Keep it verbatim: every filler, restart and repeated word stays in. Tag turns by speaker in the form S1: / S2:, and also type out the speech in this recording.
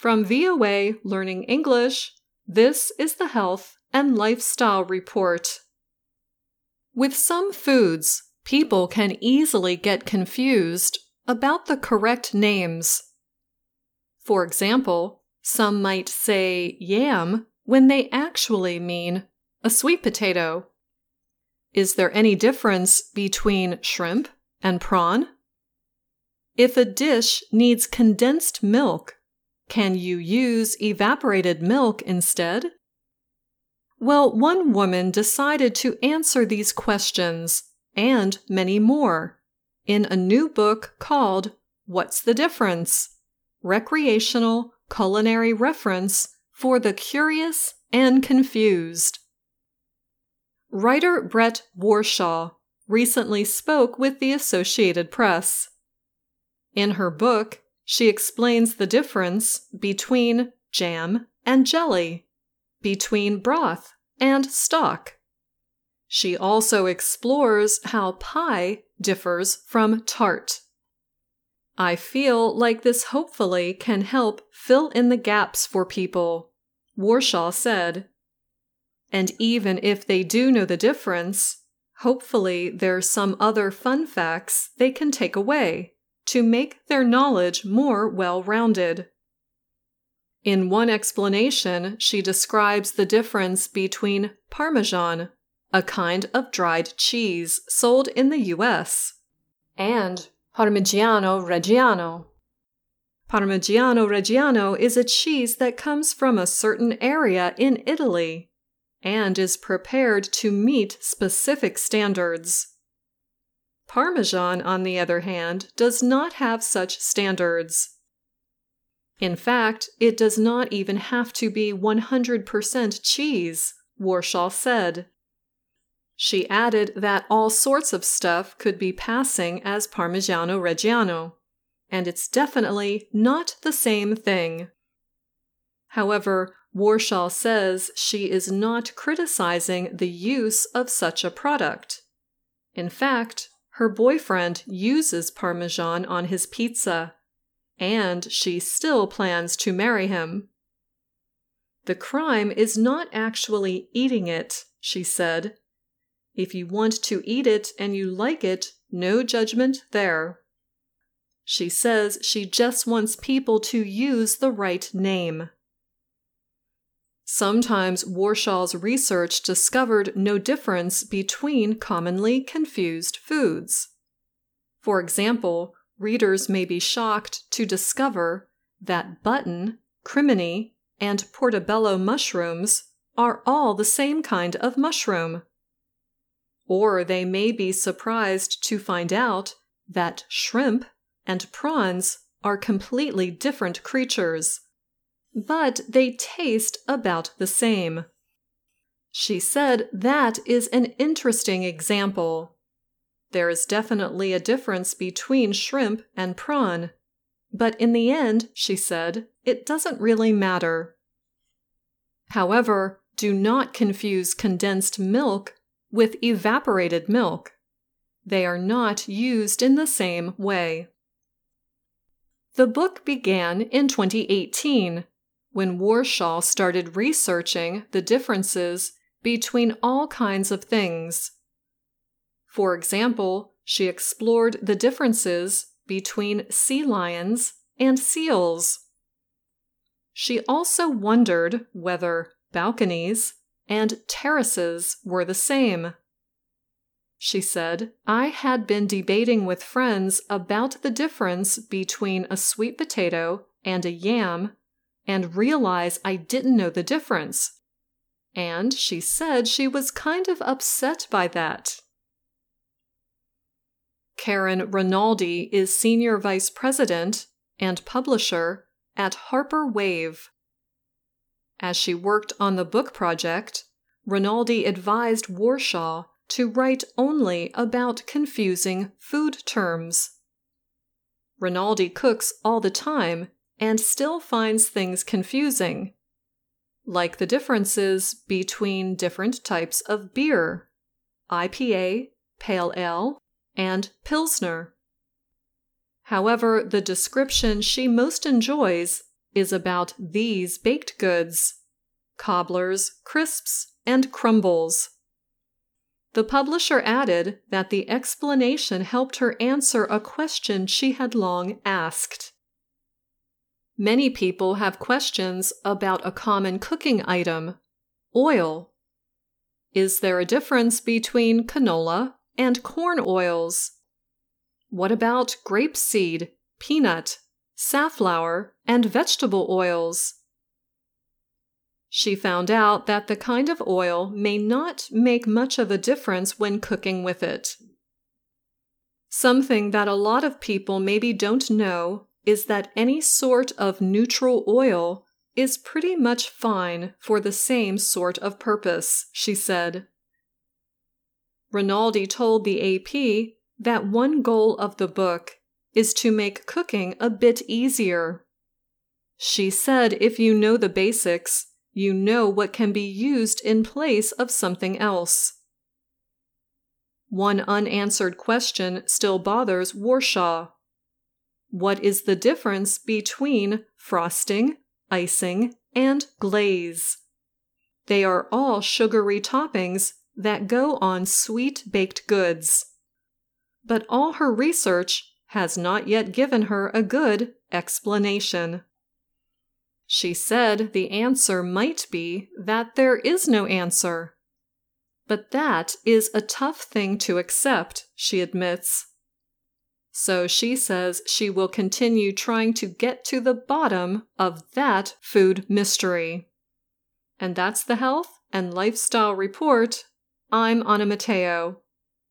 S1: From V O A Learning English, this is the Health and Lifestyle Report. With some foods, people can easily get confused about the correct names. For example, some might say yam when they actually mean a sweet potato. Is there any difference between shrimp and prawn? If a dish needs condensed milk, can you use evaporated milk instead? Well, one woman decided to answer these questions, and many more, in a new book called What's the Difference? Recreational Culinary Reference for the Curious and Confused. Writer Brett Warshaw recently spoke with the Associated Press. In her book, she explains the difference between jam and jelly, between broth and stock. She also explores how pie differs from tart. I feel like this hopefully can help fill in the gaps for people, Warshaw said. And even if they do know the difference, hopefully there's some other fun facts they can take away to make their knowledge more well-rounded. In one explanation, she describes the difference between Parmesan, a kind of dried cheese sold in the U S, and Parmigiano Reggiano. Parmigiano Reggiano is a cheese that comes from a certain area in Italy and is prepared to meet specific standards. Parmesan, on the other hand, does not have such standards. In fact, it does not even have to be one hundred percent cheese, Warshaw said. She added that all sorts of stuff could be passing as Parmigiano Reggiano, and it's definitely not the same thing. However, Warshaw says she is not criticizing the use of such a product. In fact, her boyfriend uses Parmesan on his pizza, and she still plans to marry him. The crime is not actually eating it, she said. If you want to eat it and you like it, no judgment there. She says she just wants people to use the right name. Sometimes Warshaw's research discovered no difference between commonly confused foods. For example, readers may be shocked to discover that button, crimini, and portobello mushrooms are all the same kind of mushroom. Or they may be surprised to find out that shrimp and prawns are completely different creatures, but they taste about the same. She said that is an interesting example. There is definitely a difference between shrimp and prawn, but in the end, she said, it doesn't really matter. However, do not confuse condensed milk with evaporated milk. They are not used in the same way. The book began in twenty eighteen, when Warshaw started researching the differences between all kinds of things. For example, she explored the differences between sea lions and seals. She also wondered whether balconies and terraces were the same. She said, I had been debating with friends about the difference between a sweet potato and a yam and realized I didn't know the difference. And she said she was kind of upset by that. Karen Rinaldi is Senior Vice President and Publisher at Harper Wave. As she worked on the book project, Rinaldi advised Warshaw to write only about confusing food terms. Rinaldi cooks all the time and still finds things confusing, like the differences between different types of beer, I P A, Pale Ale, and Pilsner. However, the description she most enjoys is about these baked goods: cobblers, crisps, and crumbles. The publisher added that the explanation helped her answer a question she had long asked. Many people have questions about a common cooking item, oil. Is there a difference between canola and corn oils? What about grapeseed, peanut, safflower, and vegetable oils? She found out that the kind of oil may not make much of a difference when cooking with it. Something that a lot of people maybe don't know is that any sort of neutral oil is pretty much fine for the same sort of purpose, she said. Rinaldi told the A P that one goal of the book is to make cooking a bit easier. She said if you know the basics, you know what can be used in place of something else. One unanswered question still bothers Warshaw. What is the difference between frosting, icing, and glaze? They are all sugary toppings that go on sweet baked goods. But all her research has not yet given her a good explanation. She said the answer might be that there is no answer. But that is a tough thing to accept, she admits. So she says she will continue trying to get to the bottom of that food mystery. And that's the Health and Lifestyle Report. I'm Anna Matteo.